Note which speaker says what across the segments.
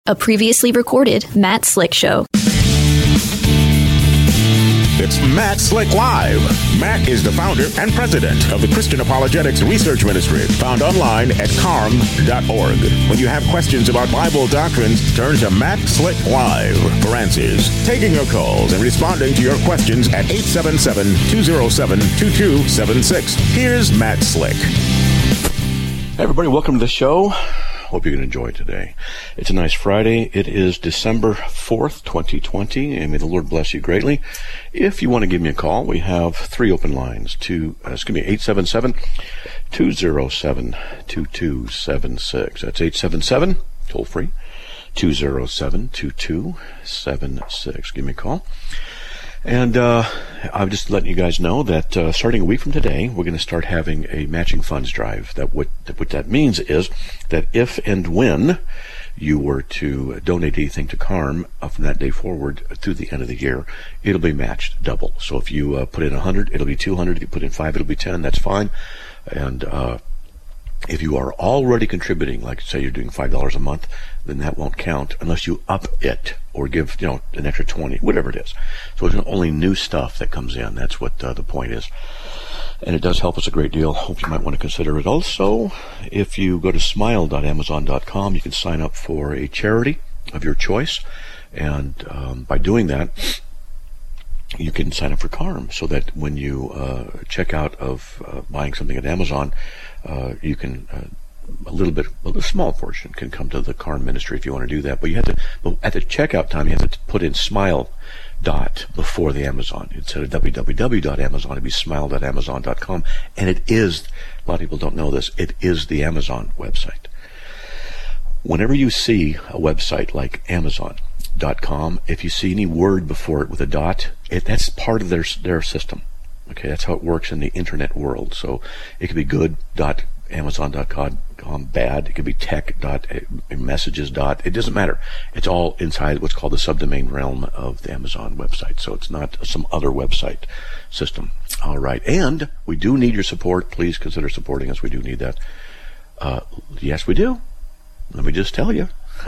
Speaker 1: A previously recorded Matt Slick Show.
Speaker 2: It's Matt Slick Live. Matt is the founder and president of the Christian Apologetics Research Ministry, found online at carm.org. When you have questions about Bible doctrines, turn to Matt Slick Live for answers. Taking your calls and responding to your questions at 877-207-2276. Here's Matt Slick.
Speaker 3: Hey everybody, welcome to the show. Hope you can enjoy today. It's a nice Friday. It is December 4th, 2020, and may the Lord bless you greatly. If you want to give me a call, we have three open lines to, 877-207-2276. That's 877, toll free, 207-2276. Give me a call. And I'm just letting you guys know that starting a week from today, we're going to start having a matching funds drive. What that means is that if and when you were to donate anything to CARM from that day forward through the end of the year, it'll be matched double. So if you put in 100, it'll be 200. If you put in 5, it'll be 10. That's fine. And if you are already contributing, like say you're doing $5 a month, then that won't count unless you up it or give, an extra 20, whatever it is. So it's only new stuff that comes in. That's what the point is. And it does help us a great deal. Hope you might want to consider it. Also, if you go to smile.amazon.com, you can sign up for a charity of your choice. And by doing that, you can sign up for CARM so that when you check out of buying something at Amazon, you can a small portion can come to the CARM ministry if you want to do that. But you have to, at the checkout time, you have to put in smile dot before the Amazon. Instead of www.amazon, it'd be smile.amazon.com. And it is, a lot of people don't know this, it is the Amazon website. Whenever you see a website like Amazon.com, if you see any word before it with a dot, that's part of their system. Okay, that's how it works in the internet world. So it could be good.amazon.com, bad. It could be tech.messages. It doesn't matter. It's all inside what's called the subdomain realm of the Amazon website. So it's not some other website system. All right. And we do need your support. Please consider supporting us. We do need that. Yes, we do. Let me just tell you.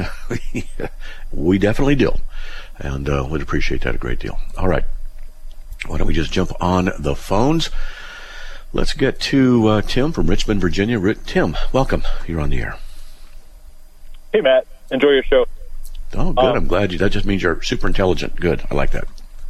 Speaker 3: We definitely do. And we'd appreciate that a great deal. All right. Why don't we just jump on the phones? Let's get to Tim from Richmond, Virginia. Tim, welcome. You're on the air.
Speaker 4: Hey, Matt. Enjoy your show.
Speaker 3: Oh, good. I'm glad that just means you're super intelligent. Good. I like that.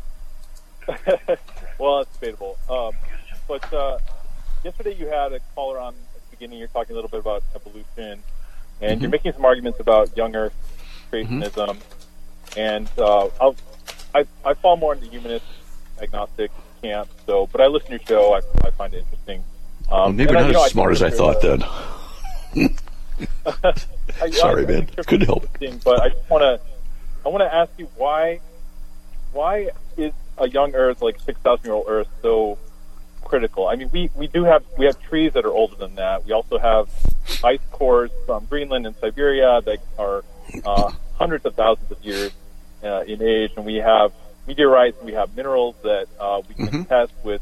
Speaker 4: Well, it's debatable. But yesterday you had a caller on at the beginning. You're talking a little bit about evolution, and you're making some arguments about young Earth creationism. And I fall more into humanist, agnostic camp. So, but I listen to your show. I find it interesting.
Speaker 3: Maybe not as smart as I thought then. Sorry, man. Couldn't help it.
Speaker 4: But I want to ask you why is a young Earth, like 6,000-year-old Earth, so critical? I mean, we have trees that are older than that. We also have ice cores from Greenland and Siberia that are hundreds of thousands of years in age, and we have meteorites, and we have minerals that we can test with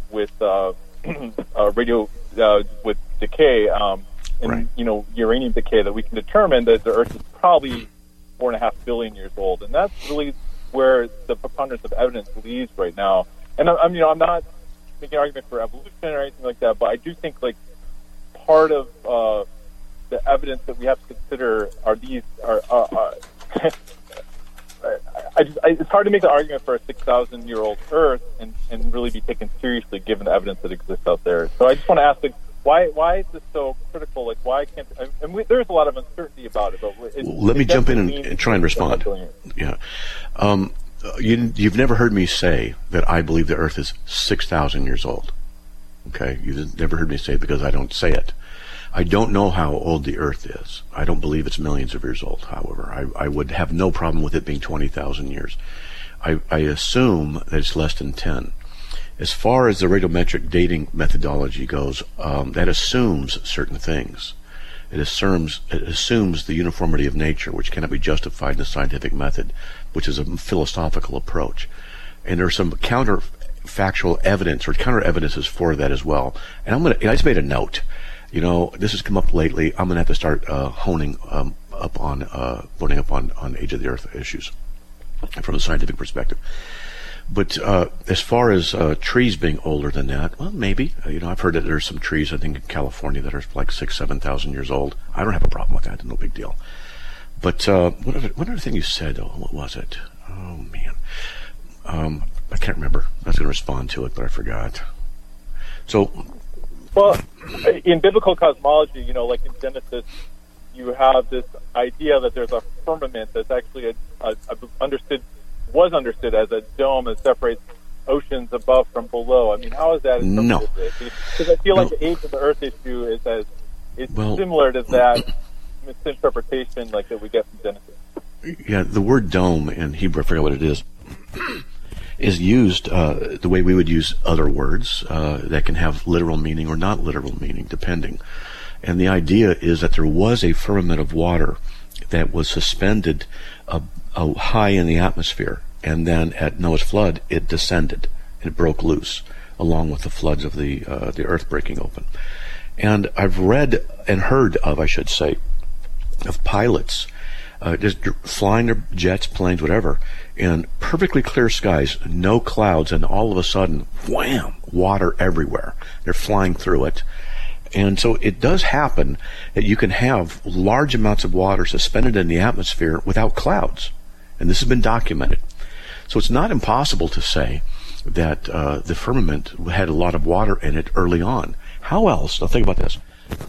Speaker 4: radio with decay, and uranium decay, that we can determine that the Earth is probably 4.5 billion years old, and that's really where the preponderance of evidence leads right now. And I'm not making an argument for evolution or anything like that, but I do think like part of the evidence that we have to consider are these it's hard to make the argument for a 6,000-year-old Earth and really be taken seriously given the evidence that exists out there. So I just want to ask, like, why is this so critical? Like, why can't? There's a lot of uncertainty about it. But
Speaker 3: let me jump in and try and respond. Yeah, you've never heard me say that I believe the Earth is 6,000 years old. Okay, you've never heard me say it because I don't say it. I don't know how old the Earth is. I don't believe it's millions of years old, however. I would have no problem with it being 20,000 years. I assume that it's less than 10. As far as the radiometric dating methodology goes, that assumes certain things. It assumes the uniformity of nature, which cannot be justified in the scientific method, which is a philosophical approach. And there's some counterfactual evidence or counter evidences for that as well. And I just made a note. You know, this has come up lately. I'm going to have to start honing loading up on age of the Earth issues from a scientific perspective. But as far as trees being older than that, well, maybe. I've heard that there's some trees, I think, in California that are like 7,000 years old. I don't have a problem with that. No big deal. But one other thing you said, what was it? Oh, man. I can't remember. I was going to respond to it, but I forgot. So,
Speaker 4: well, in biblical cosmology, like in Genesis, you have this idea that there's a firmament that's actually was understood as a dome that separates oceans above from below. I mean, how is that?
Speaker 3: No.
Speaker 4: Because I feel like the age of the Earth issue is similar to that misinterpretation like that we get from Genesis.
Speaker 3: Yeah, the word dome in Hebrew, I forget what it is used the way we would use other words that can have literal meaning or not literal meaning, depending. And the idea is that there was a firmament of water that was suspended high in the atmosphere, and then at Noah's flood, it descended. It broke loose, along with the floods of the earth breaking open. And I've read and heard of, I should say, of pilots just flying their jets, planes, whatever, in perfectly clear skies, no clouds, and all of a sudden, wham, water everywhere. They're flying through it. And so it does happen that you can have large amounts of water suspended in the atmosphere without clouds. And this has been documented. So it's not impossible to say that the firmament had a lot of water in it early on. How else? Now think about this.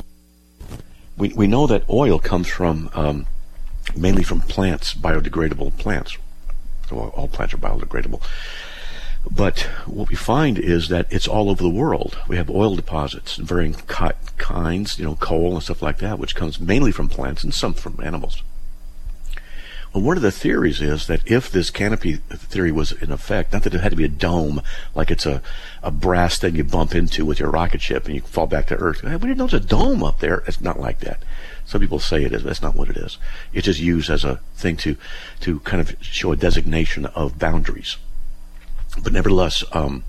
Speaker 3: We know that oil comes from mainly from plants, biodegradable plants. So all plants are biodegradable. But what we find is that it's all over the world. We have oil deposits in varying kinds, coal and stuff like that, which comes mainly from plants and some from animals. Well, one of the theories is that if this canopy theory was in effect, not that it had to be a dome, like it's a brass thing you bump into with your rocket ship and you fall back to Earth. We didn't know there's a dome up there. It's not like that. Some people say it is, but that's not what it is. It's just used as a thing to kind of show a designation of boundaries. But nevertheless, now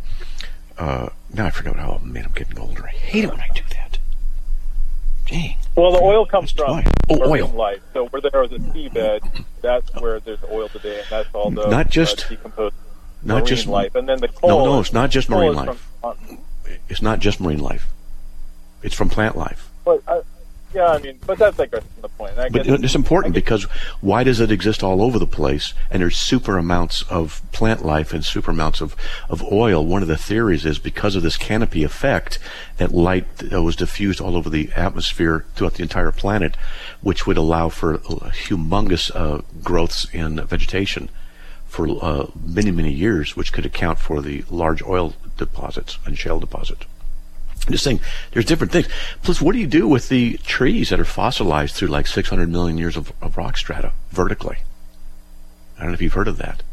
Speaker 3: I forgot how, man, I'm getting older. I hate it when I do that. Dang.
Speaker 4: Well, the oil comes from
Speaker 3: oil.
Speaker 4: Life. So where there was a seabed, that's where there's oil today, and that's all the decomposed marine life. And then the coal.
Speaker 3: No, it's not just marine life. It's not just marine life. It's from plant life.
Speaker 4: But but that's like the point.
Speaker 3: But it's important because why does it exist all over the place? And there's super amounts of plant life and super amounts of oil. One of the theories is because of this canopy effect, that light was diffused all over the atmosphere throughout the entire planet, which would allow for humongous growths in vegetation for many, many years, which could account for the large oil deposits and shale deposits. I'm just saying, there's different things. Plus, what do you do with the trees that are fossilized through like 600 million years of rock strata vertically? I don't know if you've heard of that.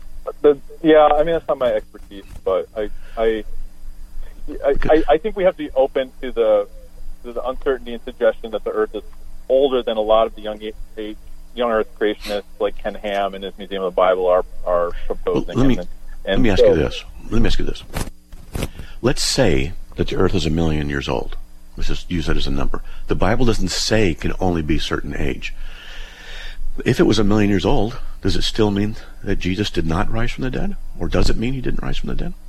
Speaker 4: That's not my expertise, but I think we have to be open to the uncertainty and suggestion that the Earth is older than a lot of the young Earth creationists like Ken Ham and his Museum of the Bible are proposing.
Speaker 3: Let me ask you this. Let's say that the Earth is 1 million years old. Let's just use that as a number. The Bible doesn't say it can only be a certain age. If it was 1 million years old, does it still mean that Jesus did not rise from the dead? Or does it mean he didn't rise from the dead?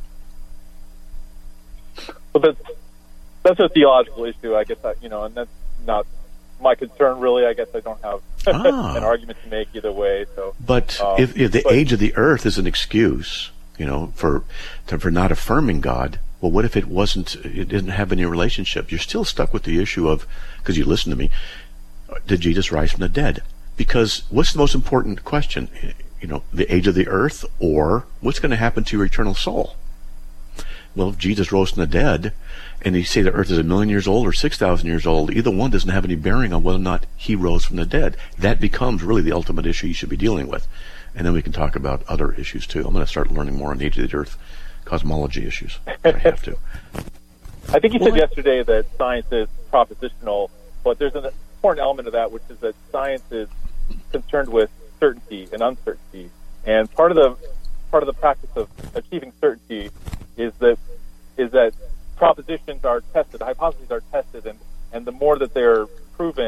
Speaker 4: Well, that's a theological issue, I guess, and that's not my concern, really. I guess I don't have an argument to make either way. So,
Speaker 3: but if the age of the Earth is an excuse, for not affirming God, well, what if it didn't have any relationship? You're still stuck with the issue of, because you listen to me, did Jesus rise from the dead? Because what's the most important question? The age of the Earth, or what's going to happen to your eternal soul? Well, if Jesus rose from the dead, and you say the Earth is 1 million years old or 6,000 years old, either one doesn't have any bearing on whether or not he rose from the dead. That becomes really the ultimate issue you should be dealing with. And then we can talk about other issues too. I'm going to start learning more on the age of the Earth cosmology issues. I have to.
Speaker 4: I think you said yesterday that science is propositional, but there's an important element of that, which is that science is concerned with certainty and uncertainty. And part of the practice of achieving certainty is that propositions are tested, hypotheses are tested, and the more that they're proven,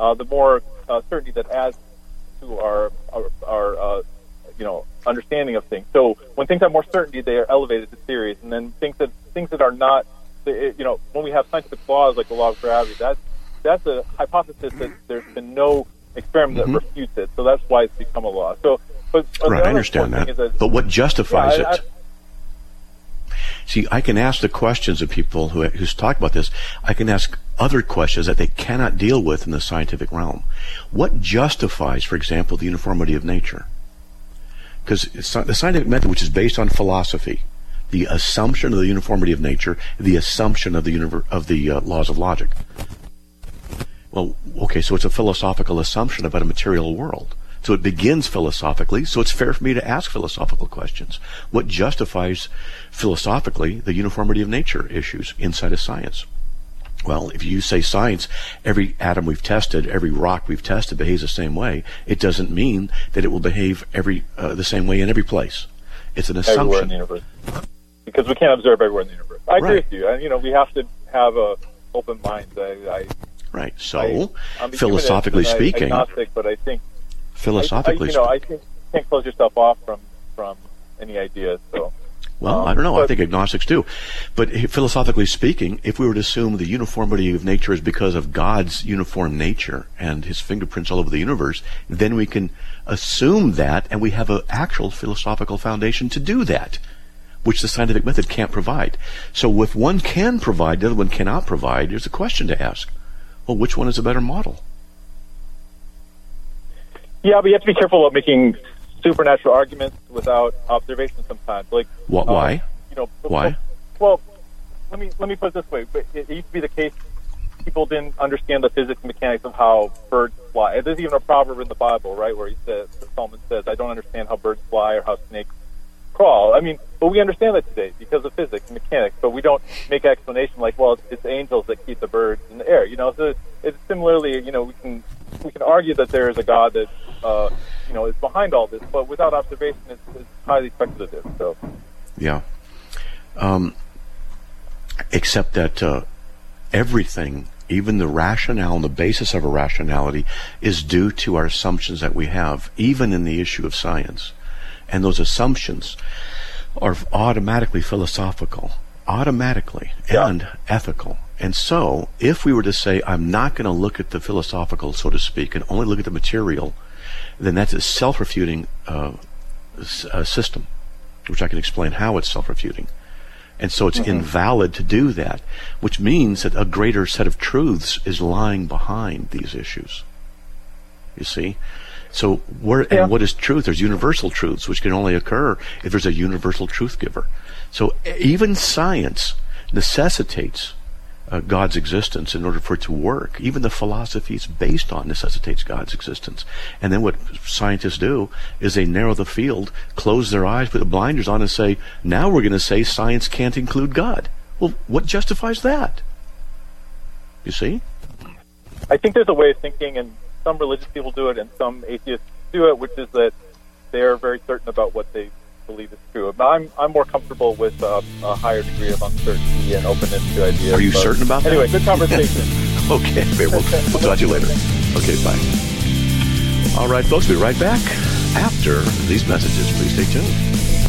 Speaker 4: the more certainty that adds to our understanding of things. So when things have more certainty, they are elevated to theories, and then things that are not, when we have scientific laws like the law of gravity, that's a hypothesis that there's been no experiment that refutes it. So that's why it's become a law. So, but
Speaker 3: right, I understand that. But what justifies it? See, I can ask the questions of people who's talked about this. I can ask other questions that they cannot deal with in the scientific realm. What justifies, for example, the uniformity of nature? Because the scientific method, which is based on philosophy, the assumption of the uniformity of nature, the assumption of the laws of logic. Well, okay, so it's a philosophical assumption about a material world. So it begins philosophically, so it's fair for me to ask philosophical questions. What justifies philosophically the uniformity of nature issues inside of science? Well, if you say science, every atom we've tested, every rock we've tested behaves the same way, it doesn't mean that it will behave the same way in every place. It's an assumption.
Speaker 4: Everywhere in the universe. Because we can't observe everywhere in the universe. I agree with you. And, we have to have an open mind.
Speaker 3: Right. So, philosophically speaking...
Speaker 4: I'm agnostic, but I think...
Speaker 3: Philosophically
Speaker 4: I think you can't close yourself off from any ideas. So,
Speaker 3: well, I don't know. I think agnostics do. But philosophically speaking, if we were to assume the uniformity of nature is because of God's uniform nature and his fingerprints all over the universe, then we can assume that, and we have an actual philosophical foundation to do that, which the scientific method can't provide. So if one can provide, the other one cannot provide, there's a question to ask. Well, which one is a better model?
Speaker 4: Yeah, but you have to be careful of making supernatural arguments without observation sometimes. Like
Speaker 3: why? Why?
Speaker 4: Well, let me put it this way. It used to be the case people didn't understand the physics and mechanics of how birds fly. There's even a proverb in the Bible, right, where Solomon says, "I don't understand how birds fly or how snakes crawl." But we understand that today because of physics and mechanics. But we don't make an explanation like, well, it's angels that keep the birds in the air. So it's similarly, we can argue that there is a God that is behind all this, but without observation, it's highly speculative. So,
Speaker 3: yeah. Except that everything, even the rationale and the basis of a rationality, is due to our assumptions that we have, even in the issue of science. And those assumptions are automatically philosophical, and ethical. And so, if we were to say, I'm not going to look at the philosophical, so to speak, and only look at the material, then that's a self-refuting system, which I can explain how it's self-refuting. And so it's invalid to do that, which means that a greater set of truths is lying behind these issues. You see? So and what is truth? There's universal truths, which can only occur if there's a universal truth giver. So even science necessitates God's existence in order for it to work. Even the philosophy it's based on necessitates God's existence. And then what scientists do is they narrow the field, close their eyes, put the blinders on, and say, now we're going to say science can't include God. Well, what justifies that? You see?
Speaker 4: I think there's a way of thinking, and some religious people do it and some atheists do it, which is that they're very certain about what they believe is true. But I'm more comfortable with a higher degree of uncertainty and openness to ideas.
Speaker 3: Are you certain about that?
Speaker 4: Anyway, good conversation.
Speaker 3: Okay, we'll talk to you later. Okay, bye. All right, folks, we'll be right back after these messages. Please stay tuned.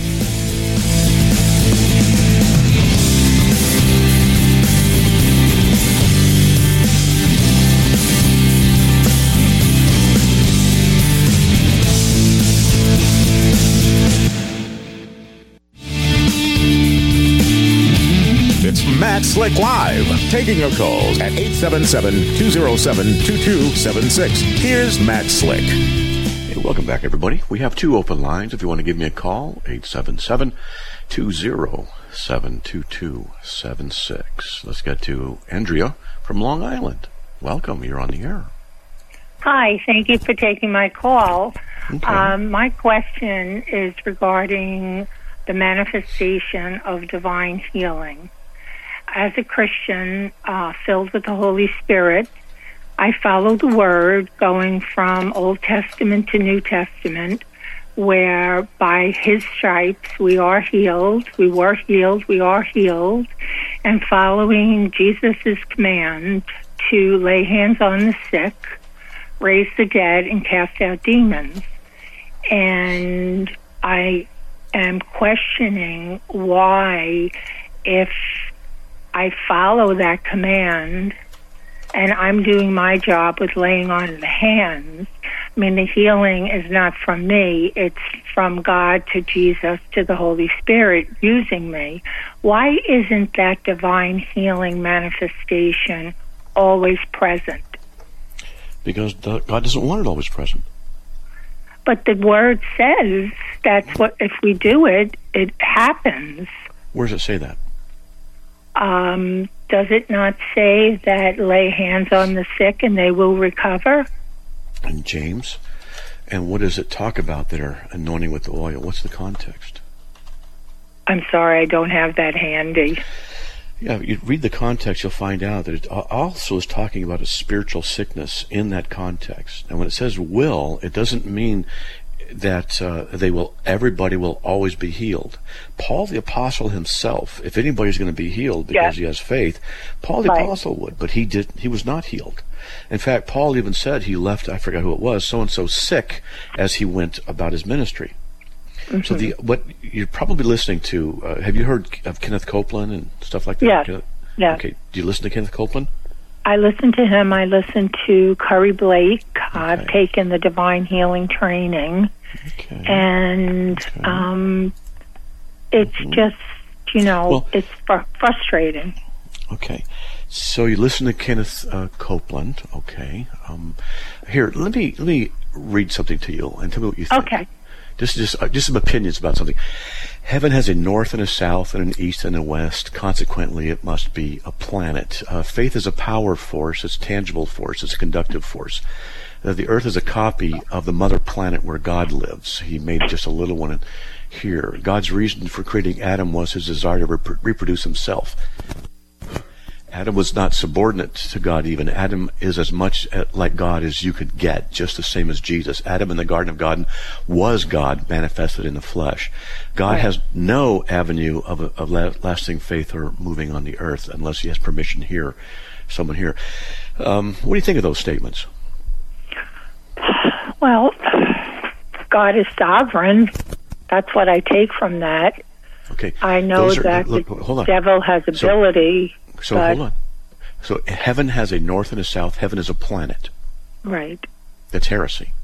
Speaker 2: Matt Slick Live, taking your calls at 877-207-2276. Here's Matt Slick.
Speaker 3: Hey, welcome back, everybody. We have two open lines. If you want to give me a call, 877-207-2276. Let's get to Andrea from Long Island. Welcome. You're on the air.
Speaker 5: Hi. Thank you for taking my call.
Speaker 3: Okay.
Speaker 5: My question is regarding the manifestation of divine healing. As a Christian filled with the Holy Spirit, I follow the Word going from Old Testament to New Testament, where by His stripes we are healed, we were healed, we are healed, and following Jesus' command to lay hands on the sick, raise the dead, and cast out demons. And I am questioning why, if I follow that command and I'm doing my job with laying on the hands, I mean, the healing is not from me, it's from God to Jesus to the Holy Spirit using me. Why isn't that divine healing manifestation always present?
Speaker 3: Because God doesn't want it always present.
Speaker 5: But the Word says that's what, if we do it, it happens.
Speaker 3: Where does it say that?
Speaker 5: Does it not say that lay hands on the sick and they will recover?
Speaker 3: In James. And what does it talk about there, anointing with the oil? What's the context?
Speaker 5: I'm sorry, I don't have that handy.
Speaker 3: Yeah, you read the context, you'll find out that it also is talking about a spiritual sickness in that context. And when it says will, it doesn't mean that everybody will always be healed. Paul the Apostle himself, if anybody's going to be healed because he has faith, Paul the Apostle would, but he was not healed. In fact, Paul even said he left, I forgot who it was, so-and-so sick as he went about his ministry. Mm-hmm. So what you're probably listening to, have you heard of Kenneth Copeland and stuff like that?
Speaker 5: Yes. Yeah.
Speaker 3: Okay. Do you listen to Kenneth Copeland?
Speaker 5: I listen to him. I listen to Curry Blake. Okay. I've taken the divine healing training.
Speaker 3: Okay.
Speaker 5: And it's just, it's frustrating.
Speaker 3: Okay. So you listen to Kenneth Copeland. Okay. Here, let me read something to you and tell me what you think.
Speaker 5: Okay.
Speaker 3: Just some opinions about something. Heaven has a north and a south and an east and a west. Consequently, it must be a planet. Faith is a power force. It's a tangible force. It's a conductive force. The earth is a copy of the mother planet where God lives. He made just a little one here. God's reason for creating Adam was his desire to reproduce himself. Adam was not subordinate to God even. Adam is as much like God as you could get, just the same as Jesus. Adam in the Garden of God was God manifested in the flesh. God has no avenue of lasting faith or moving on the earth unless he has permission here, someone here. What do you think of those statements?
Speaker 5: Well, God is sovereign. That's what I take from that.
Speaker 3: Okay.
Speaker 5: I know that the devil has ability.
Speaker 3: So hold on. So heaven has a north and a south. Heaven is a planet.
Speaker 5: Right.
Speaker 3: That's heresy.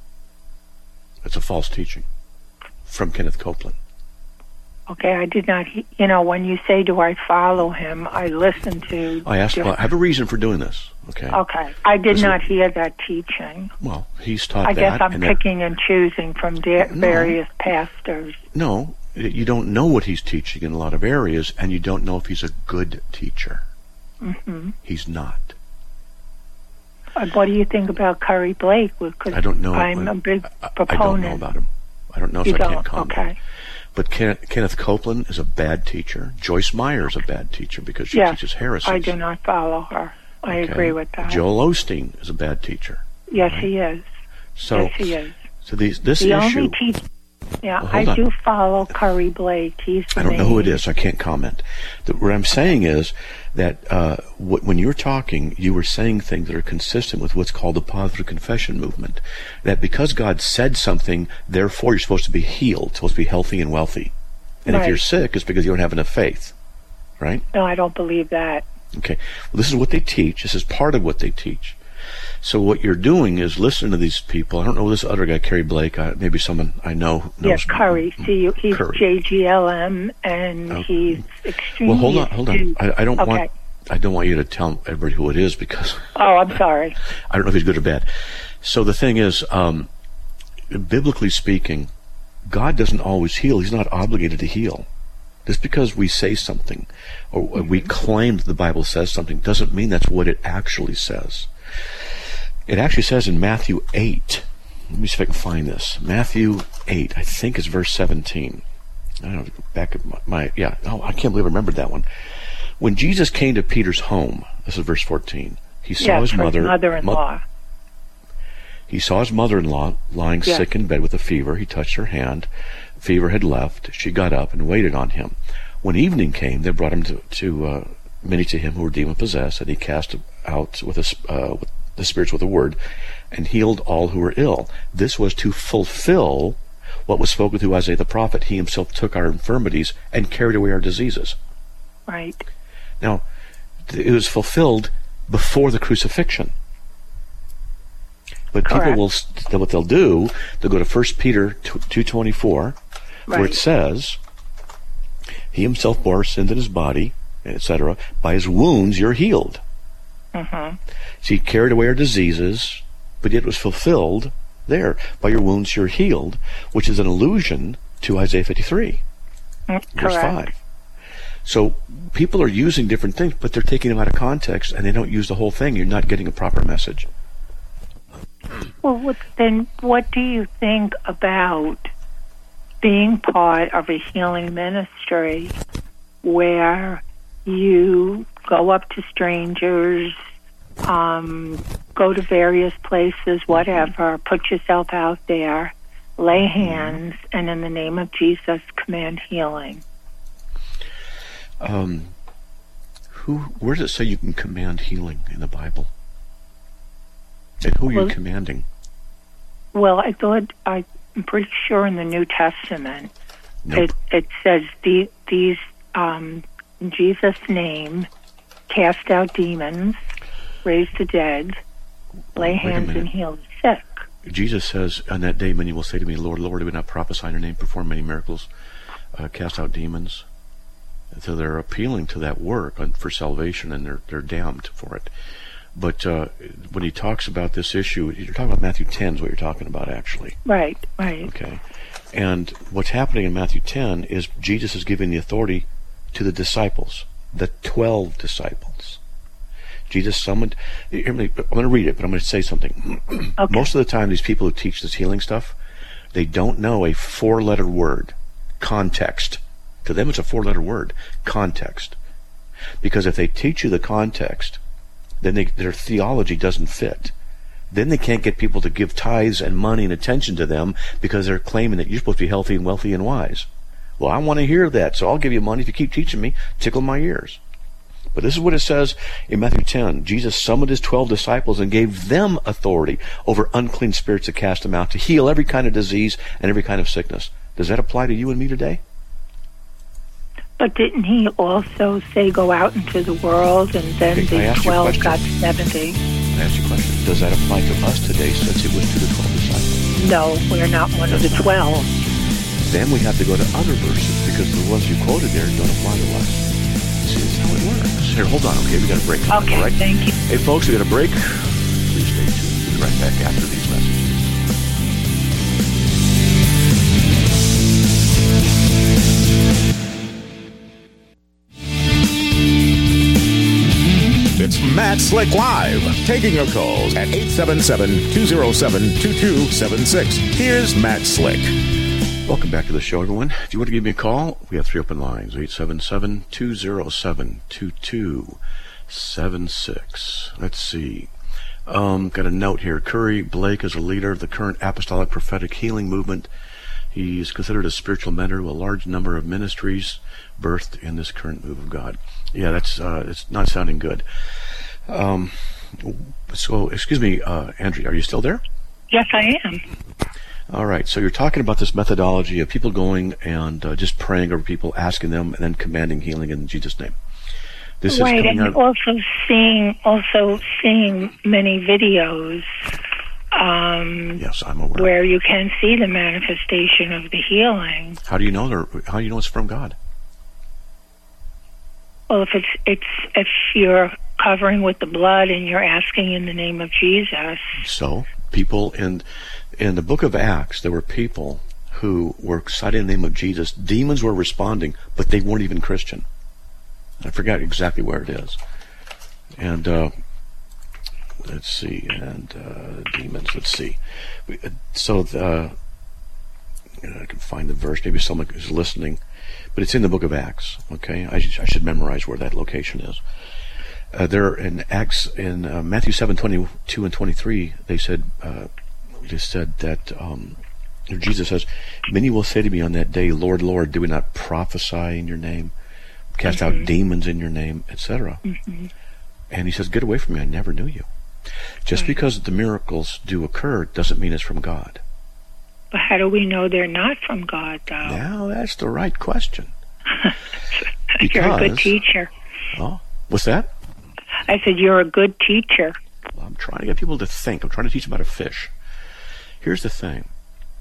Speaker 3: That's a false teaching from Kenneth Copeland.
Speaker 5: Okay, I did not, when you say, do I follow him, I listen to...
Speaker 3: I have a reason for doing this, okay?
Speaker 5: Okay. I did not hear that teaching.
Speaker 3: Well, he's taught that.
Speaker 5: I guess I'm picking and choosing from various pastors.
Speaker 3: No, you don't know what he's teaching in a lot of areas, and you don't know if he's a good teacher.
Speaker 5: Mm-hmm.
Speaker 3: He's not.
Speaker 5: What do you think about Curry Blake? Because
Speaker 3: I don't know.
Speaker 5: I'm a big proponent.
Speaker 3: I don't know about him. I don't know, so I can't comment.
Speaker 5: Okay.
Speaker 3: But Kenneth Copeland is a bad teacher. Joyce Meyer is a bad teacher because she teaches heresies.
Speaker 5: I do not follow her. I agree with that.
Speaker 3: Joel Osteen is a bad teacher.
Speaker 5: Yes, he is.
Speaker 3: Yes,
Speaker 5: he is.
Speaker 3: So this issue...
Speaker 5: I do follow Curry Blake.
Speaker 3: I don't know who it is, so I can't comment. What I'm saying is that when you were talking, you were saying things that are consistent with what's called the positive confession movement. That because God said something, therefore you're supposed to be healed, supposed to be healthy and wealthy. And if you're sick, it's because you don't have enough faith. Right?
Speaker 5: No, I don't believe that.
Speaker 3: Okay. Well, this is what they teach. This is part of what they teach. So what you're doing is listening to these people. I don't know this other guy, Curry Blake. Maybe someone I know knows.
Speaker 5: Yes, Curry. See, he's
Speaker 3: Curry.
Speaker 5: JGLM, and he's extremely...
Speaker 3: Well, hold on. I don't want you to tell everybody who it is because...
Speaker 5: Oh, I'm sorry.
Speaker 3: I don't know if he's good or bad. So the thing is, biblically speaking, God doesn't always heal. He's not obligated to heal. Just because we say something or we claim that the Bible says something doesn't mean that's what it actually says. It actually says in Matthew 8, let me see if I can find this. Matthew 8, I think it's verse 17. I don't know, back at I can't believe I remembered that one. When Jesus came to Peter's home, this is verse 14, he saw his mother-in-law. He saw his mother-in-law lying sick in bed with a fever. He touched her hand. Fever had left. She got up and waited on him. When evening came, they brought him to many to him who were demon-possessed, and he cast out with the spirits with a word, and healed all who were ill. This was to fulfill what was spoken through Isaiah the prophet. He himself took our infirmities and carried away our diseases.
Speaker 5: Right.
Speaker 3: Now, it was fulfilled before the crucifixion. But
Speaker 5: Correct.
Speaker 3: people will, what they'll do, they'll go to 1 Peter 2:24, where
Speaker 5: Right.
Speaker 3: it says, he himself bore our sins in his body, etc. By his wounds you're healed.
Speaker 5: Mm-hmm.
Speaker 3: So he carried away our diseases, but yet it was fulfilled there. By your wounds you're healed, which is an allusion to Isaiah 53, verse
Speaker 5: Correct.
Speaker 3: 5. So people are using different things, but they're taking them out of context, and they don't use the whole thing. You're not getting a proper message.
Speaker 5: Well, then what do you think about being part of a healing ministry where you go up to strangers, go to various places, whatever, put yourself out there, lay hands, and in the name of Jesus, command healing?
Speaker 3: Where does it say you can command healing in the Bible? And who are you commanding?
Speaker 5: Well, I'm pretty sure in the New Testament,
Speaker 3: Nope.
Speaker 5: it says these in Jesus' name, cast out demons, raise the dead, lay
Speaker 3: Wait a
Speaker 5: hands
Speaker 3: minute.
Speaker 5: and heal the sick.
Speaker 3: Jesus says, on that day many will say to me, Lord, Lord, did we not prophesy in your name, perform many miracles, cast out demons? And so they're appealing to that work for salvation, and they're damned for it. But when he talks about this issue, you're talking about Matthew 10 is what you're talking about, actually.
Speaker 5: Right.
Speaker 3: Okay. And what's happening in Matthew 10 is Jesus is giving the authority to the disciples, the 12 disciples. Jesus summoned... I'm going to read it, but I'm going to say something.
Speaker 5: Okay.
Speaker 3: Most of the time, these people who teach this healing stuff, they don't know a 4-letter word, context. To them, it's a 4-letter word, context. Because if they teach you the context, then their theology doesn't fit. Then they can't get people to give tithes and money and attention to them because they're claiming that you're supposed to be healthy and wealthy and wise. Well, I want to hear that, so I'll give you money if you keep teaching me. Tickle my ears. But this is what it says in Matthew 10. Jesus summoned his 12 disciples and gave them authority over unclean spirits to cast them out, to heal every kind of disease and every kind of sickness. Does that apply to you and me today?
Speaker 5: But didn't he also say go out into the world, and then
Speaker 3: Okay,
Speaker 5: the 12 got 70?
Speaker 3: I ask you a question. Does that apply to us today since it was to the 12 disciples?
Speaker 5: No, we're not one of the 12.
Speaker 3: Then we have to go to other verses because the ones you quoted there don't apply to us. See, that's how it works. Here, hold on, okay? We got a break.
Speaker 5: Okay,
Speaker 3: all right?
Speaker 5: thank you.
Speaker 3: Hey, folks, we got a break. Please stay tuned. We'll be right back after these messages.
Speaker 2: It's Matt Slick Live, taking your calls at 877-207-2276. Here's Matt Slick.
Speaker 3: Welcome back to the show, everyone. If you want to give me a call, we have 3 open lines, 877-207-2276. Let's see. Got a note here. Curry Blake is a leader of the current apostolic prophetic healing movement. He's considered a spiritual mentor to a large number of ministries birthed in this current move of God. Yeah, that's it's not sounding good. So, excuse me, Andrea, are you still there?
Speaker 5: Yes, I am.
Speaker 3: All right, so you're talking about this methodology of people going and just praying over people, asking them, and then commanding healing in Jesus' name. This
Speaker 5: Right,
Speaker 3: is coming
Speaker 5: and
Speaker 3: out.
Speaker 5: also seeing many videos
Speaker 3: Yes, I'm aware.
Speaker 5: where you can see the manifestation of the healing.
Speaker 3: How do you know? How do you know it's from God?
Speaker 5: Well, if you're covering with the blood and you're asking in the name of Jesus.
Speaker 3: So, people in the book of Acts, there were people who were citing the name of Jesus. Demons were responding, but they weren't even Christian. I forgot exactly where it is. And let's see. And demons. Let's see. So I can find the verse. Maybe someone is listening, but it's in the book of Acts. Okay, I should memorize where that location is. There in Acts in Matthew 7:22 and 23, they said that Jesus says, "Many will say to me on that day, Lord, Lord, do we not prophesy in your name, cast out demons in your name, etc." And he says, "Get away from me! I never knew you." Just because the miracles do occur doesn't mean it's from God.
Speaker 5: But how do we know they're not from God, though?
Speaker 3: Now, that's the right question.
Speaker 5: You're a good teacher.
Speaker 3: Oh, what's that?
Speaker 5: I said, you're a good teacher.
Speaker 3: Well, I'm trying to get people to think. I'm trying to teach them how to fish. Here's the thing.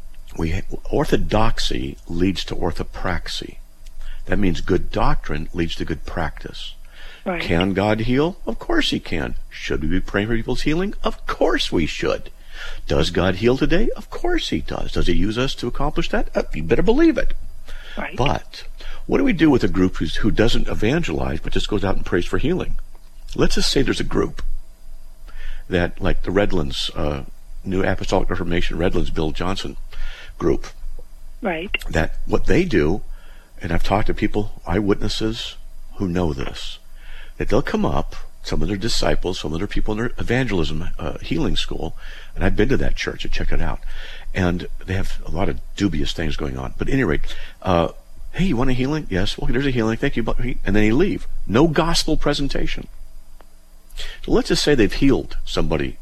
Speaker 3: Orthodoxy leads to orthopraxy. That means good doctrine leads to good practice.
Speaker 5: Right.
Speaker 3: Can God heal? Of course he can. Should we be praying for people's healing? Of course we should. Does God heal today? Of course he does. Does he use us to accomplish that? You better believe it.
Speaker 5: Right.
Speaker 3: But what do we do with a group who doesn't evangelize but just goes out and prays for healing? Let's just say there's a group that, like the Redlands, New Apostolic Reformation, Redlands, Bill Johnson group.
Speaker 5: Right.
Speaker 3: That what they do, and I've talked to people, eyewitnesses who know this, that they'll come up, some of their disciples, some of their people in their evangelism healing school, and I've been to that church to check it out, and they have a lot of dubious things going on. But at any rate, hey, you want a healing? Yes. Well, there's a healing. Thank you. And then they leave. No gospel presentation. So let's just say they've healed somebody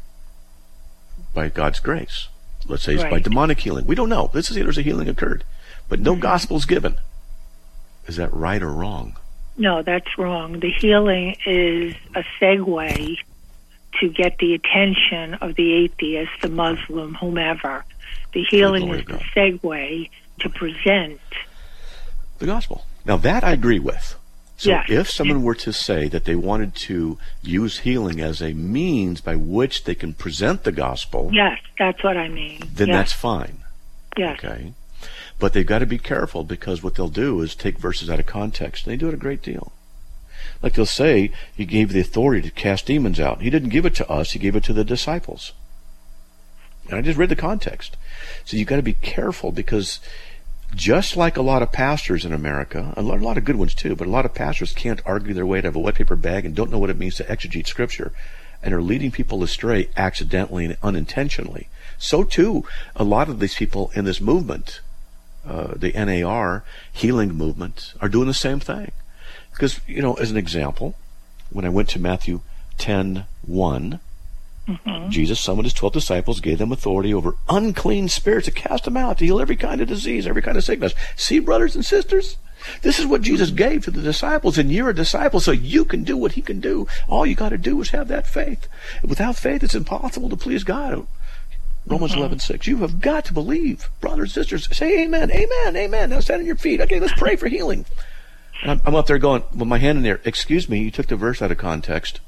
Speaker 3: by God's grace. Let's say it's by demonic healing. We don't know. Let's just say there's a healing occurred, but no gospel's given. Is that right or wrong?
Speaker 5: No, that's wrong. The healing is a segue to get the attention of the atheist, the Muslim, whomever. The healing is the segue to present
Speaker 3: the gospel. Now that I agree with. So
Speaker 5: yes.
Speaker 3: If someone were to say that they wanted to use healing as a means by which they can present the gospel,
Speaker 5: yes, that's what I mean.
Speaker 3: Then
Speaker 5: yes.
Speaker 3: that's fine.
Speaker 5: Yes.
Speaker 3: Okay. But they've got to be careful, because what they'll do is take verses out of context. And they do it a great deal. Like they'll say, he gave the authority to cast demons out. He didn't give it to us. He gave it to the disciples. And I just read the context. So you've got to be careful, because just like a lot of pastors in America, a lot of good ones too, but a lot of pastors can't argue their way out of a wet paper bag and don't know what it means to exegete Scripture and are leading people astray accidentally and unintentionally. So too, a lot of these people in this movement, the NAR healing movement, are doing the same thing. Because, as an example, when I went to Matthew 10:1, Jesus summoned his 12 disciples, gave them authority over unclean spirits to cast them out, to heal every kind of disease, every kind of sickness. See, brothers and sisters, this is what Jesus gave to the disciples, and you're a disciple, so you can do what he can do. All you got to do is have that faith. Without faith, it's impossible to please God. Romans 11:6. You have got to believe, brothers and sisters. Say amen, amen, amen. Now stand on your feet. Okay, let's pray for healing. And I'm up there going, with my hand in there, excuse me, you took the verse out of context.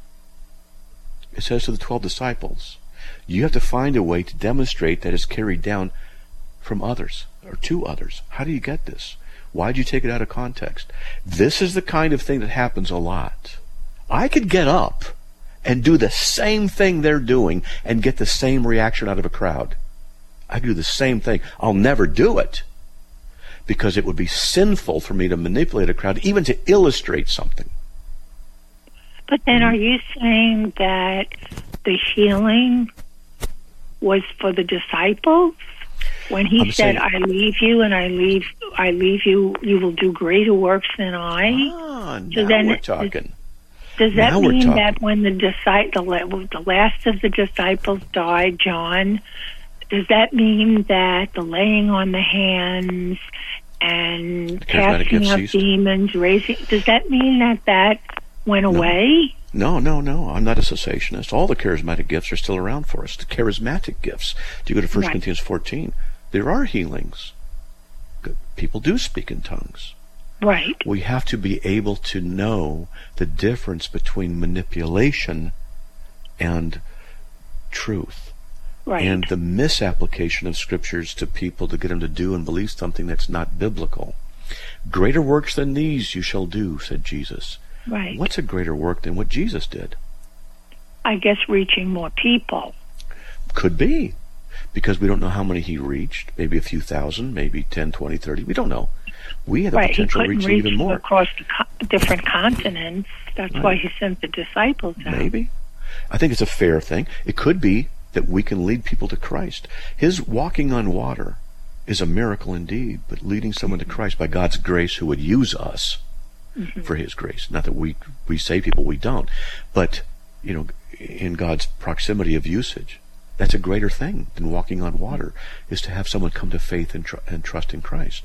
Speaker 3: It says to the 12 disciples, you have to find a way to demonstrate that it's carried down from others, or to others. How do you get this? Why did you take it out of context? This is the kind of thing that happens a lot. I could get up and do the same thing they're doing and get the same reaction out of a crowd. I could do the same thing. I'll never do it, because it would be sinful for me to manipulate a crowd, even to illustrate something.
Speaker 5: But then are you saying that the healing was for the disciples? When he said, I leave you and I leave you, you will do greater works than I?
Speaker 3: Now we're talking.
Speaker 5: Does that mean that when the last of the disciples died, John, does that mean that the laying on the hands and casting out demons, does that mean that went away?
Speaker 3: No. I'm not a cessationist. All the charismatic gifts are still around for us. The charismatic gifts. Do you go to 1 Corinthians 14? There are healings. People do speak in tongues.
Speaker 5: Right.
Speaker 3: We have to be able to know the difference between manipulation and truth.
Speaker 5: Right.
Speaker 3: And the misapplication of scriptures to people to get them to do and believe something that's not biblical. Greater works than these you shall do, said Jesus.
Speaker 5: Right.
Speaker 3: What's a greater work than what Jesus did?
Speaker 5: I guess reaching more people.
Speaker 3: Could be. Because we don't know how many he reached. Maybe a few thousand, maybe 10, 20, 30. We don't know. We have the potential to reach even more.
Speaker 5: Across the different continents. That's why he sent the disciples out.
Speaker 3: Maybe. I think it's a fair thing. It could be that we can lead people to Christ. His walking on water is a miracle indeed, but leading someone to Christ by God's grace, who would use us for his grace. Not that we save people, we don't. But in God's proximity of usage. That's a greater thing than walking on water, is to have someone come to faith and trust in Christ.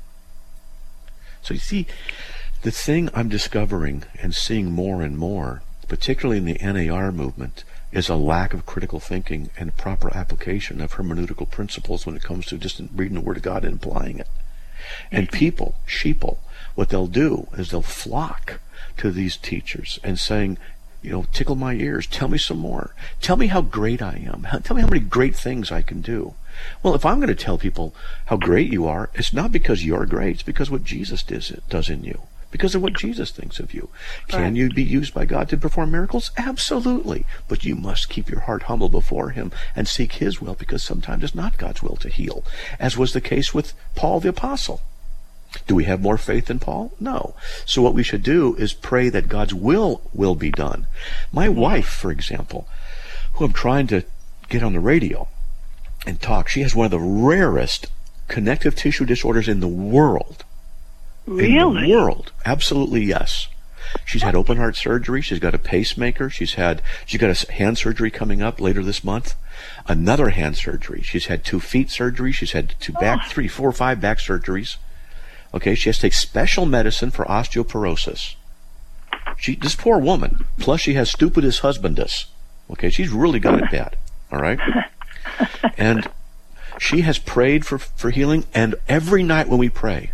Speaker 3: So you see, the thing I'm discovering and seeing more and more, particularly in the NAR movement, is a lack of critical thinking and proper application of hermeneutical principles when it comes to just reading the Word of God and applying it. And sheeple, what they'll do is they'll flock to these teachers and saying, tickle my ears, tell me some more. Tell me how great I am. Tell me how many great things I can do. Well, if I'm going to tell people how great you are, it's not because you're great, it's because what Jesus does in you. Because of what Jesus thinks of you. Can you be used by God to perform miracles? Absolutely. But you must keep your heart humble before Him and seek His will, because sometimes it's not God's will to heal, as was the case with Paul the Apostle. Do we have more faith than Paul? No. So what we should do is pray that God's will be done. My wife, for example, who I'm trying to get on the radio and talk, she has one of the rarest connective tissue disorders in the world.
Speaker 5: Really?
Speaker 3: In the world. Absolutely, yes. She's had open heart surgery. She's got a pacemaker. She's got a hand surgery coming up later this month. Another hand surgery. She's had 2 feet surgery. She's had 3, 4, 5 back surgeries. Okay, she has to take special medicine for osteoporosis. This poor woman, plus she has stupidus husbandus. Okay, she's really got it bad. All right? And she has prayed for healing, and every night when we pray,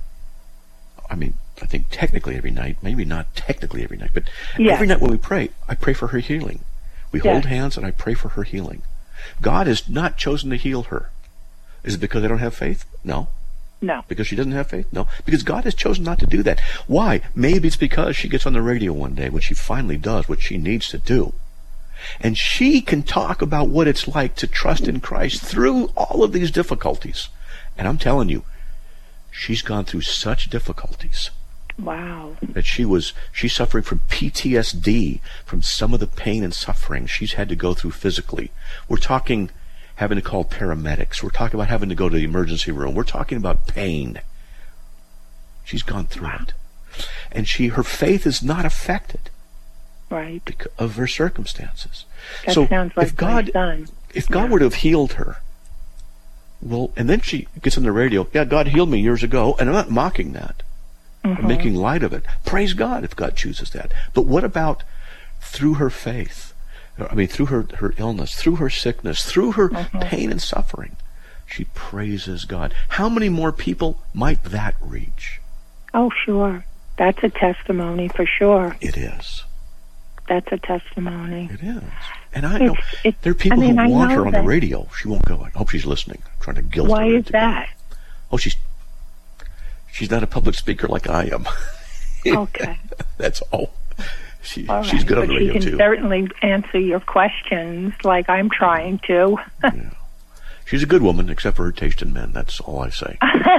Speaker 3: I think technically every night, maybe not technically every night, but every night when we pray, I pray for her healing. We hold hands and I pray for her healing. God has not chosen to heal her. Is it because I don't have faith? No.
Speaker 5: No.
Speaker 3: Because she doesn't have faith? No. Because God has chosen not to do that. Why? Maybe it's because she gets on the radio one day when she finally does what she needs to do. And she can talk about what it's like to trust in Christ through all of these difficulties. And I'm telling you, she's gone through such difficulties.
Speaker 5: Wow.
Speaker 3: That she's suffering from PTSD from some of the pain and suffering she's had to go through physically. We're talking having to call paramedics. We're talking about having to go to the emergency room. We're talking about pain. She's gone through it. And her faith is not affected.
Speaker 5: Right.
Speaker 3: Because of her circumstances.
Speaker 5: That
Speaker 3: so
Speaker 5: sounds like my son.
Speaker 3: If God were to have healed her, well, and then she gets on the radio, God healed me years ago, and I'm not mocking that. I'm making light of it. Praise God if God chooses that. But what about through her faith? Through her illness, through her sickness, through her pain and suffering, she praises God. How many more people might that reach?
Speaker 5: Oh, sure. That's a testimony for sure.
Speaker 3: It is.
Speaker 5: That's a testimony.
Speaker 3: It is. And I know there are people who want her on the radio. She won't go. I hope she's listening. I'm trying to guilt her.
Speaker 5: Why is that?
Speaker 3: Oh, she's not a public speaker like I am.
Speaker 5: Okay.
Speaker 3: That's all. She's good on the radio, too.
Speaker 5: She can certainly answer your questions like I'm trying to.
Speaker 3: Yeah. She's a good woman, except for her taste in men. That's all I say.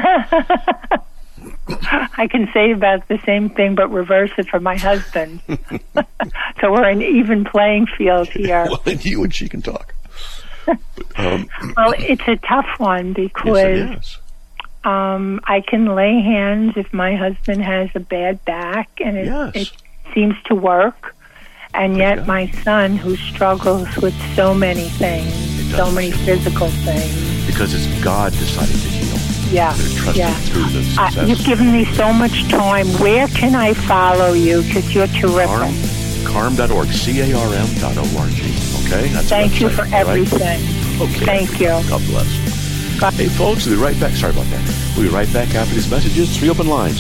Speaker 5: I can say about the same thing, but reverse it for my husband. So we're an even playing field here.
Speaker 3: Well, then you and she can talk. But,
Speaker 5: well, it's a tough one because
Speaker 3: yes, it is.
Speaker 5: I can lay hands if my husband has a bad back, and it seems to work. And yet my son, who struggles with so many things, so many physical things.
Speaker 3: Because it's God decided to heal.
Speaker 5: Yeah.
Speaker 3: Through the success.
Speaker 5: You've given me so much time. Where can I follow you? Because you're terrific.
Speaker 3: Carm.org, CARM.org. Okay? That's
Speaker 5: Thank you for everything.
Speaker 3: Right? Okay.
Speaker 5: Thank you.
Speaker 3: God bless. Hey, folks, we'll be right back. Sorry about that. We'll be right back after these messages. 3 open lines,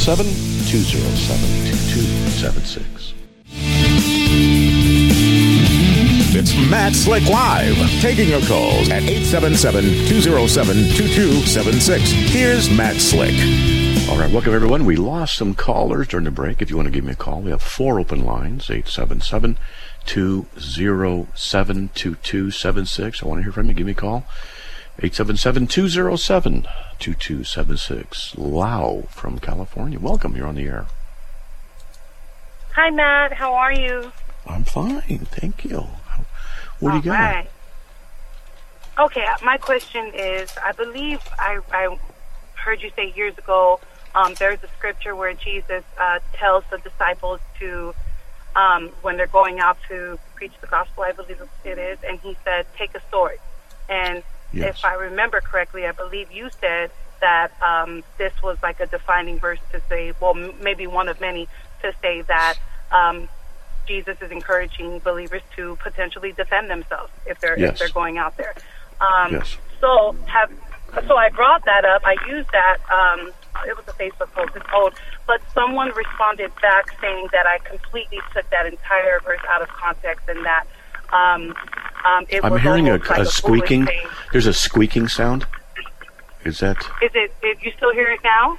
Speaker 3: 877-207-2276.
Speaker 2: It's Matt Slick Live, taking your calls at 877-207-2276. Here's Matt Slick.
Speaker 3: All right, welcome everyone. We lost some callers during the break. If you want to give me a call, we have 4 open lines, 877-207-2276. I want to hear from you. Give me a call. 877-207-2276. Lau from California. Welcome. You're on the air.
Speaker 6: Hi, Matt. How are you?
Speaker 3: I'm fine. Thank you. What do you got?
Speaker 6: Right. Okay, my question is, I believe I heard you say years ago, there's a scripture where Jesus tells the disciples to when they're going out to preach the gospel, I believe it is, and he said, take a sword. And if I remember correctly, I believe you said that this was like a defining verse to say, well, maybe one of many, to say that Jesus is encouraging believers to potentially defend themselves if they're going out there. So I brought that up. I used that. It was a Facebook post. It's old, but someone responded back saying that I completely took that entire verse out of context, and that it
Speaker 3: I'm
Speaker 6: was
Speaker 3: hearing
Speaker 6: almost
Speaker 3: a
Speaker 6: like
Speaker 3: squeaking.
Speaker 6: Thing.
Speaker 3: There's a squeaking sound. Is that?
Speaker 6: Is you still hear it now?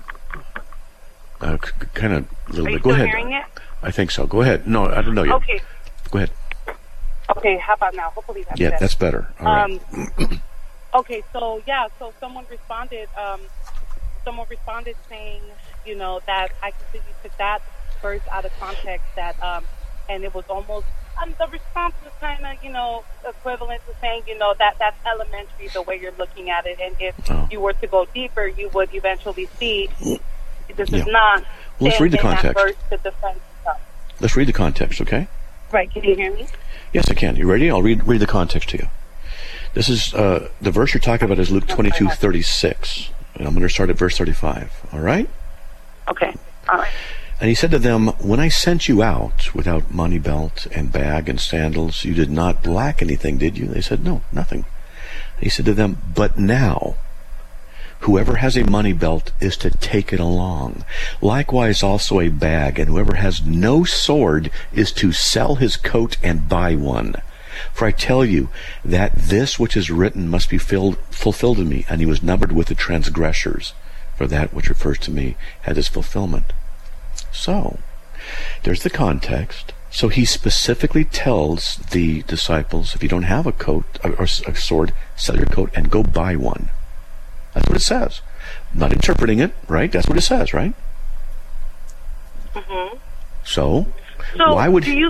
Speaker 3: Kind of a little
Speaker 6: Are you
Speaker 3: bit. Go
Speaker 6: still
Speaker 3: ahead.
Speaker 6: hearing it?
Speaker 3: I think so. Go ahead. No, I don't know yet.
Speaker 6: Okay.
Speaker 3: Go ahead.
Speaker 6: Okay. How about now? Hopefully that's better.
Speaker 3: That's better. All right.
Speaker 6: Okay. So someone responded. Someone responded saying, that I completely took that verse out of context. That and it was almost the response was kind of equivalent to saying that's elementary the way you're looking at it, and if you were to go deeper, you would eventually see this is not.
Speaker 3: Well, let's read the context.
Speaker 6: Verse to defend yourself.
Speaker 3: Let's read the context, okay?
Speaker 6: Right. Can you hear me?
Speaker 3: Yes, I can. You ready? I'll read the context to you. This is the verse you're talking about is Luke 22:36, and I'm going to start at verse 35. All right?
Speaker 6: Okay. All right.
Speaker 3: And he said to them, when I sent you out without money belt and bag and sandals, you did not lack anything, did you? They said, no, nothing. And he said to them, but now, whoever has a money belt is to take it along. Likewise also a bag, and whoever has no sword is to sell his coat and buy one. For I tell you that this which is written must be fulfilled in me. And he was numbered with the transgressors, for that which refers to me had its fulfillment. So, there's the context. So he specifically tells the disciples, if you don't have a coat or a sword, sell your coat and go buy one. That's what it says. I'm not interpreting it, right? That's what it says, right?
Speaker 6: Mm-hmm.
Speaker 3: So why would
Speaker 6: do you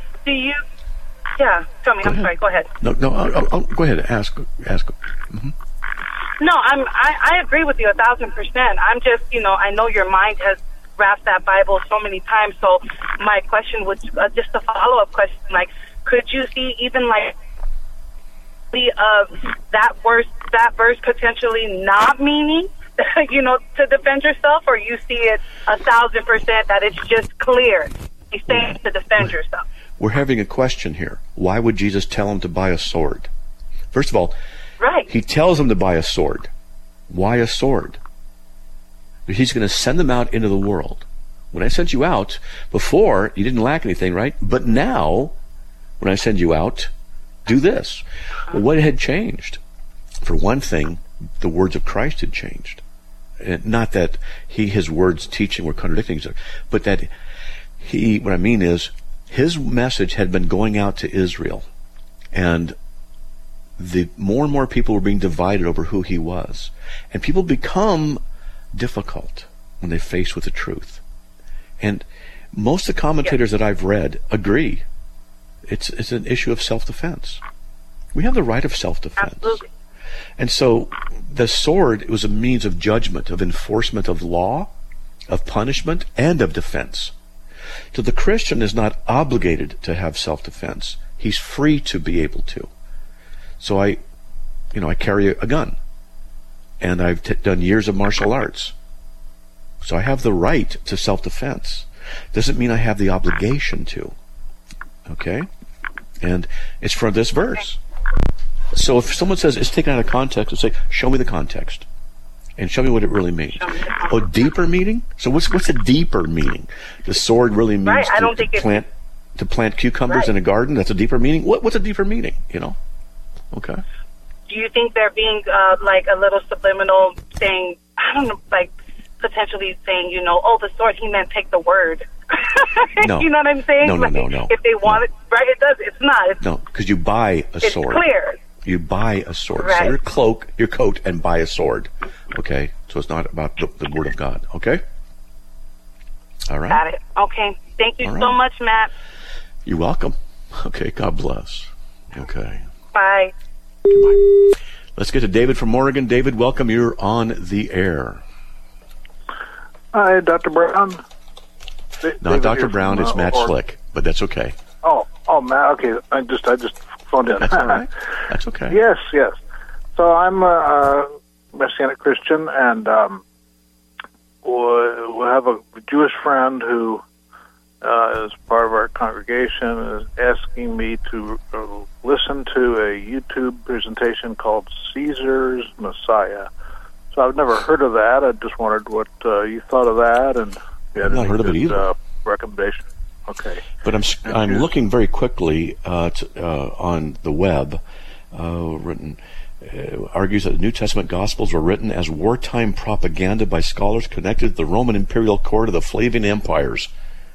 Speaker 6: yeah, tell me. I'm sorry. Go ahead.
Speaker 3: No, I'll go ahead. Ask. Mm-hmm.
Speaker 6: No, I agree with you 1,000%. I'm just, I know your mind has wrapped that Bible so many times. So my question was just a follow-up question. Like, could you see even like that verse potentially not meaning, to defend yourself, or you see it 1,000% that it's just clear he's saying to defend yourself?
Speaker 3: We're having a question here. Why would Jesus tell him to buy a sword? First of all,
Speaker 6: right.
Speaker 3: He tells him to buy a sword. Why a sword? He's going to send them out into the world. When I sent you out, before, you didn't lack anything, right? But now, when I send you out, do this. Well, what had changed? For one thing, the words of Christ had changed. And not that his words teaching were contradicting each other, but that what I mean is, his message had been going out to Israel, and the more and more people were being divided over who he was. And people become difficult when they face with the truth. And most of the commentators that I've read agree. It's an issue of self-defense. We have the right of self-defense.
Speaker 6: Absolutely.
Speaker 3: And so the sword was a means of judgment, of enforcement of law, of punishment, and of defense. So the Christian is not obligated to have self-defense. He's free to be able to. So I carry a gun, and I've done years of martial arts. So I have the right to self-defense. Doesn't mean I have the obligation to. Okay? And it's from this verse. So if someone says it's taken out of context, I'll say, show me the context. And show me what it really means. Oh, deeper meaning? So what's a deeper meaning? The sword really means to plant cucumbers in a garden? That's a deeper meaning? What's a deeper meaning? Okay.
Speaker 6: Do you think they're being like a little subliminal, saying, I don't know, like potentially saying, the sword, he meant take the word.
Speaker 3: No.
Speaker 6: You know what I'm saying?
Speaker 3: No.
Speaker 6: If they want it, right? It does. It's not.
Speaker 3: No, because you buy a sword.
Speaker 6: It's clear.
Speaker 3: You buy a sword.
Speaker 6: Right.
Speaker 3: Sell your coat, and buy a sword. Okay? So it's not about the Word of God. Okay? All right?
Speaker 6: Got it. Okay. Thank you so much, Matt.
Speaker 3: You're welcome. Okay, God bless. Okay.
Speaker 6: Bye.
Speaker 3: Goodbye. Let's get to David from Oregon. David, welcome. You're on the air.
Speaker 7: Hi, Dr. Brown.
Speaker 3: Not Dr. Brown, it's Matt Slick. but that's okay.
Speaker 7: Oh, Matt. Okay, I just phoned in.
Speaker 3: That's all right. That's okay.
Speaker 7: Yes. So I'm a Messianic Christian, and we have a Jewish friend who is part of our congregation, is asking me to listen to a YouTube presentation called Caesar's Messiah. So I've never heard of that. I just wondered what you thought of that, and
Speaker 3: I've not heard of it either.
Speaker 7: Recommendation. Okay.
Speaker 3: But I'm looking very quickly on the web. Argues that the New Testament Gospels were written as wartime propaganda by scholars connected to the Roman imperial court of the Flavian empires.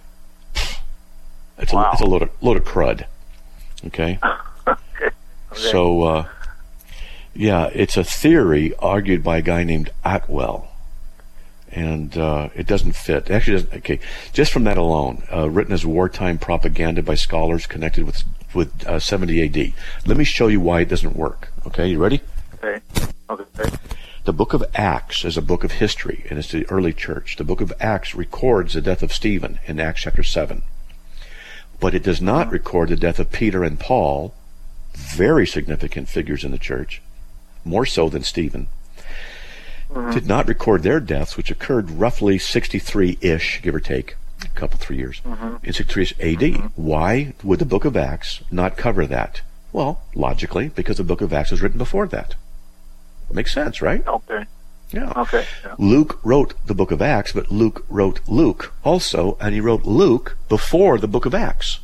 Speaker 3: It's a load of crud. Okay?
Speaker 7: Okay.
Speaker 3: So, it's a theory argued by a guy named Atwell. And it doesn't fit. It actually doesn't. Okay, just from that alone, written as wartime propaganda by scholars connected with 70 AD. Let me show you why it doesn't work. Okay, you ready?
Speaker 7: Okay.
Speaker 3: The book of Acts is a book of history, and it's the early church. The book of Acts records the death of Stephen in Acts chapter 7. But it does not record the death of Peter and Paul, very significant figures in the church, more so than Stephen. Did not record their deaths, which occurred roughly 63-ish, give or take, a couple, 3 years, in 63 AD. Why would the book of Acts not cover that? Well, logically, because the book of Acts was written before that. Makes sense, right?
Speaker 7: Okay.
Speaker 3: Yeah.
Speaker 7: Okay. Yeah.
Speaker 3: Luke wrote the book of Acts, but Luke wrote Luke also, and he wrote Luke before the book of Acts.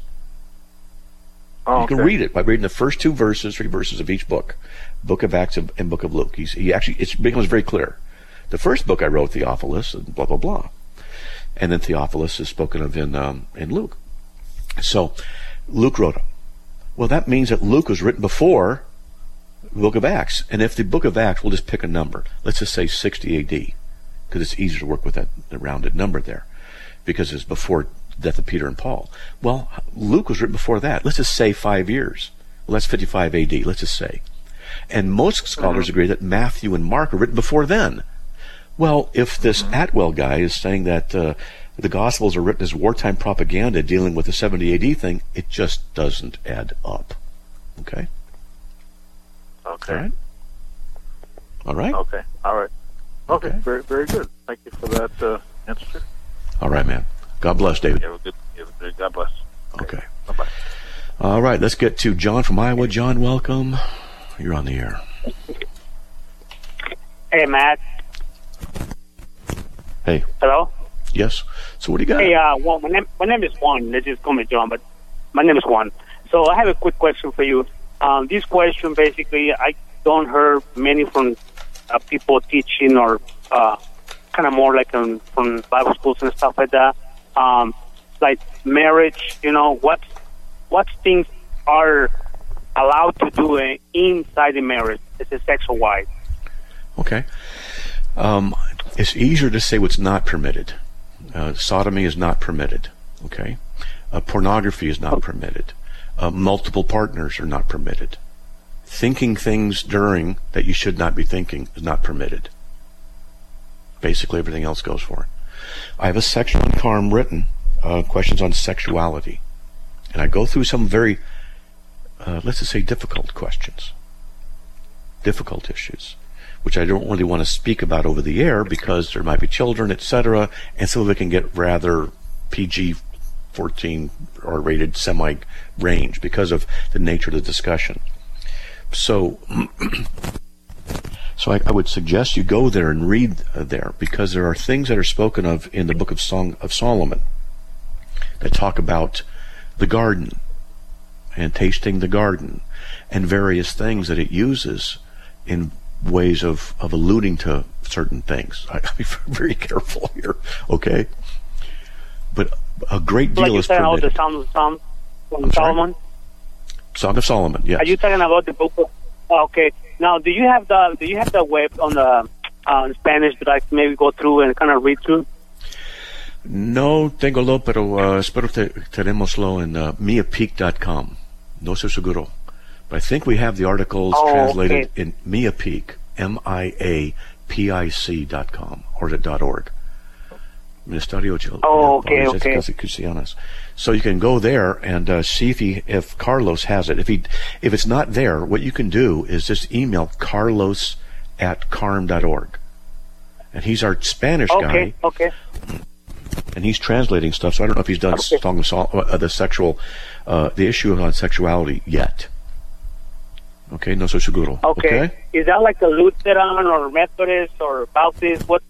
Speaker 3: You can read it by reading the first 3 verses of each book, book of Acts and book of Luke. It becomes very clear. The first book I wrote, Theophilus, and blah, blah, blah. And then Theophilus is spoken of in Luke. So Luke wrote them. Well, that means that Luke was written before the book of Acts. And if the book of Acts, we'll just pick a number. Let's just say 60 AD, because it's easier to work with that rounded number there, because it's before the death of Peter and Paul. Well, Luke was written before that. Let's just say 5 years. Well, that's 55 AD, let's just say. And most scholars agree that Matthew and Mark are written before then. Well, if this Atwell guy is saying that the Gospels are written as wartime propaganda dealing with the 70 AD thing, it just doesn't add up. Okay?
Speaker 7: Okay.
Speaker 3: All right?
Speaker 7: Okay. All right. Okay. Very, very good. Thank you for that answer.
Speaker 3: All right, man. God bless, David.
Speaker 7: God bless.
Speaker 3: Okay.
Speaker 7: Bye-bye.
Speaker 3: All right, let's get to John from Iowa. John, welcome. You're on the air.
Speaker 8: Hey, Matt.
Speaker 3: Hey.
Speaker 8: Hello?
Speaker 3: Yes. So what do you got?
Speaker 8: Hey, well, my name is Juan. Let's just call me John, but my name is Juan. So I have a quick question for you. This question, basically, I don't hear many from people teaching or kind of more like from Bible schools and stuff like that. Like marriage, what things are allowed to do inside the marriage as a sexual wife?
Speaker 3: Okay. It's easier to say what's not permitted. Sodomy is not permitted. Okay. Pornography is not permitted. Multiple partners are not permitted. Thinking things during that you should not be thinking is not permitted. Basically, everything else goes for it. I have a section on Carm written, questions on sexuality. And I go through some very, let's just say, difficult questions. Difficult issues, which I don't really want to speak about over the air because there might be children, etc., and so they can get rather PG-14 or rated semi-range because of the nature of the discussion. So I would suggest you go there and read there, because there are things that are spoken of in the book of Song of Solomon that talk about the garden and tasting the garden and various things that it uses in ways of alluding to certain things. I be very careful here, okay? But a great deal is permitted.
Speaker 8: Like you're talking about the Song of Solomon?
Speaker 3: Song of Solomon, yes.
Speaker 8: Are you talking about the book of... Okay. Now, do you have the web on the Spanish that I can maybe go through and kind of read through?
Speaker 3: No tengo-lo, pero espero tenemoslo in miapeak.com. No sé seguro. But I think we have the articles translated in Miapeak, MIAPIC.com, or .org. Ministerio
Speaker 8: okay.
Speaker 3: Cristianas. So you can go there and see if Carlos has it. If it's not there, what you can do is just email carlos@carm.org. And he's our Spanish guy.
Speaker 8: Okay.
Speaker 3: And he's translating stuff, so I don't know if he's done the issue on sexuality yet. Okay, no so seguro.
Speaker 8: Okay. Is that like a Lutheran or Methodist or Baptist? What's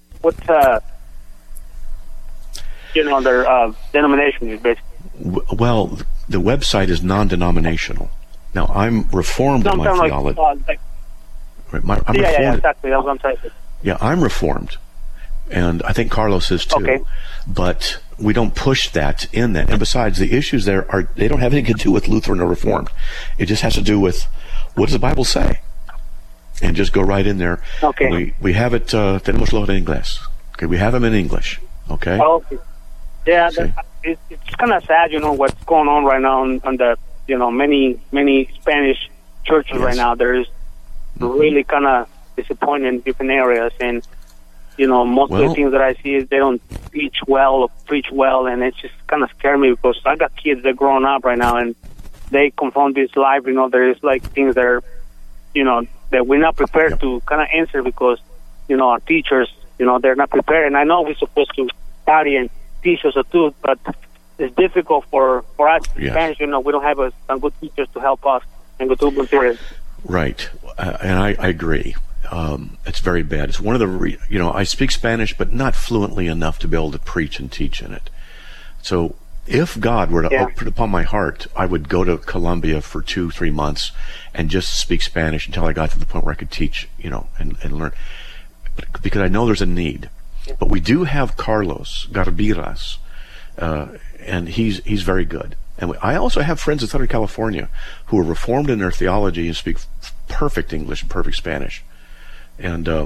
Speaker 8: their denomination is basically?
Speaker 3: Well, the website is non-denominational. Now, I'm Reformed in my theology. I'm Reformed.
Speaker 8: Yeah, exactly. That's what I'm saying.
Speaker 3: Yeah, I'm Reformed, and I think Carlos is too.
Speaker 8: Okay.
Speaker 3: But we don't push that in that. And besides, the issues there they don't have anything to do with Lutheran or Reformed. It just has to do with what does the Bible say, and just go right in there.
Speaker 8: Okay.
Speaker 3: We have it. Tenemos lo en inglés. Okay, we have them in English. Okay.
Speaker 8: Okay. Yeah, it's kind of sad, what's going on right now on the, many Spanish churches right now. There's really kind of disappointing in different areas, and most of the things that I see is they don't preach well, and it's just kind of scary me because I got kids that are growing up right now, and they confront this life. There's like things that are, that we're not prepared to kind of answer because, our teachers, they're not prepared. And I know we're supposed to study and teach us too, but it's difficult for us Spanish. We don't have some good teachers to help us and go to materials.
Speaker 3: Right, and I agree. It's very bad. It's one of the I speak Spanish, but not fluently enough to be able to preach and teach in it. So if God were to put upon my heart, I would go to Colombia for 2-3 months and just speak Spanish until I got to the point where I could teach, and learn. Because I know there's a need. But we do have Carlos Garbiras, and he's very good. And I also have friends in Southern California who are Reformed in their theology and speak perfect English and perfect Spanish. And I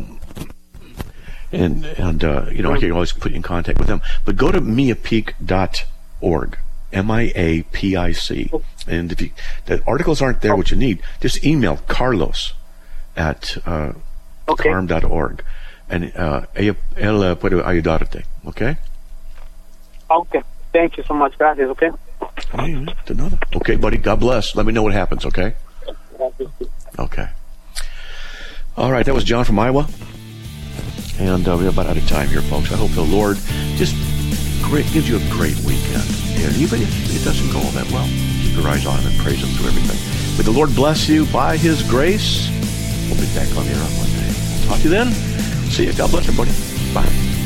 Speaker 3: can always put you in contact with them. But go to miapic.org, MIAPIC. And if the articles aren't there, what you need, just email Carlos at carm.org. And él puede ayudarte, okay?
Speaker 8: Okay. Thank you so much, gracias, okay?
Speaker 3: De nada. Okay, buddy, God bless. Let me know what happens, okay? Okay. All right, that was John from Iowa. And we're about out of time here, folks. I hope the Lord just gives you a great weekend. And even if it doesn't go all that well, keep your eyes on Him and praise Him through everything. May the Lord bless you by His grace. We'll be back on the air on Monday. Talk to you then. See you. God bless everybody. Bye.